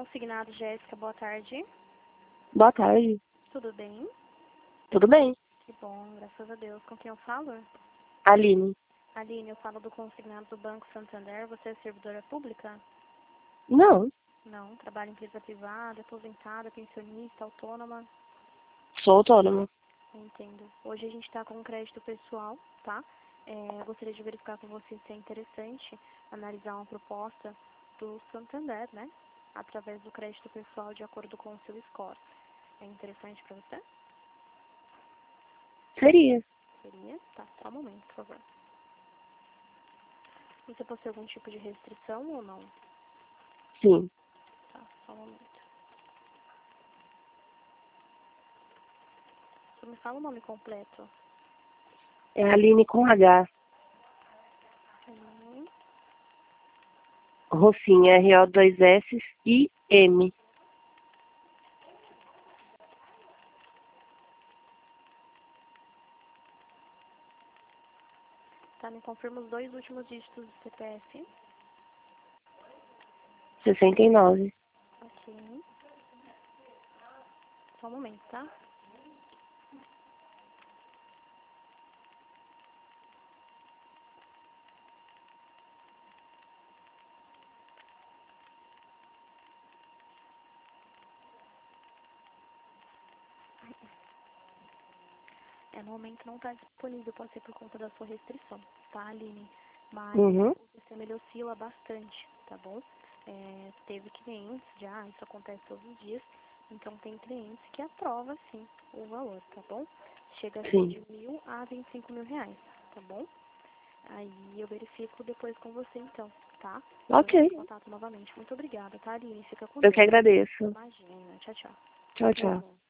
Consignado, Jéssica, boa tarde. Boa tarde. Tudo bem? Tudo bem? Que bom, graças a Deus. Com quem eu falo? Aline. Aline, eu falo do consignado do Banco Santander. Você é servidora pública? Não, Não. Trabalha em empresa privada, aposentada, pensionista, autônoma? sou autônoma. Entendo. Hoje a gente está com um crédito pessoal, tá? Eu gostaria de verificar com você se é interessante analisar uma proposta do Santander, né? Através do crédito pessoal de acordo com o seu score. É interessante para você? Seria. Seria? Tá, só um momento, por favor. Você possui algum tipo de restrição ou não? Sim. Tá, só um momento. Você me fala o nome completo? É Aline com H. Hum, Rocinha, RO2S e M. Tá, me confirma os 2 últimos dígitos do CPF. 69. Ok. Só um momento, tá? No momento não está disponível, pode ser por conta da sua restrição, tá, Aline? Mas Uhum. o sistema ele oscila bastante, tá bom? Teve clientes já, isso acontece todos os dias, então tem clientes que aprova sim o valor, tá bom? Chega a ser Sim. de 1.000 a 25 mil reais, tá bom? Aí eu verifico depois com você então, tá? Eu Ok. entro em contato novamente. Muito obrigada, tá, Aline? Fica com Eu que Deus. agradeço. Imagina. Tchau, tchau. Tchau, tchau.